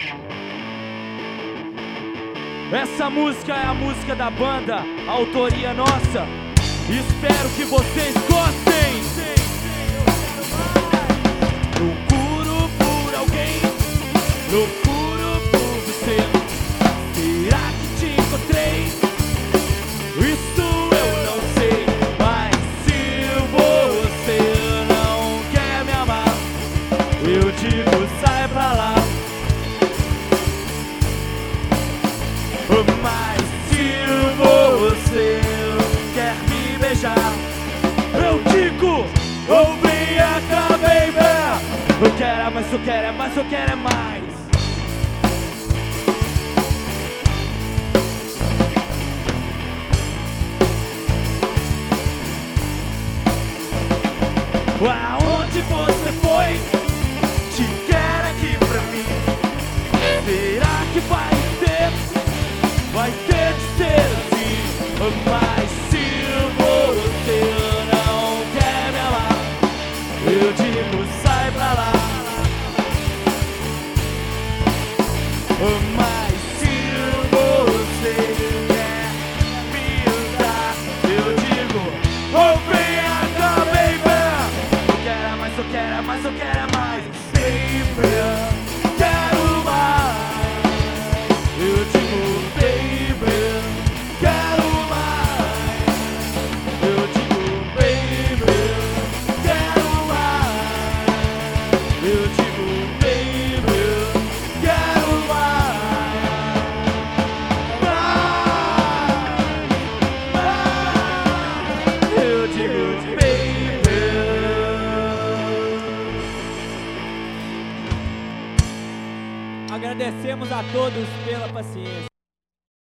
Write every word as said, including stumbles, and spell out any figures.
Essa música é a música da banda, a autoria nossa. Espero que vocês gostem. Procuro por alguém, procuro por você. Será que te encontrei? Isso eu não sei. Mas se você não quer me amar, eu digo sai pra lá. Mas se você quer me beijar, eu digo, oh vem cá, baby. Eu quero é mais, eu quero é mais, eu quero é mais. Aonde você foi? Te quero aqui pra mim. Será que vai ter? Vai ter de ser assim. Mas se você não quer me amar, eu digo sai pra lá. Mas se você quer me usar, eu digo oh vem cá, baby. Eu quero é mais, eu quero é mais, eu quero é mais, baby. Quero mais. Eu digo baby, quero mais. Eu digo baby, quero mais. Eu digo baby, quero mais. Mais, mais. Eu digo baby. Agradecemos a todos pela paciência.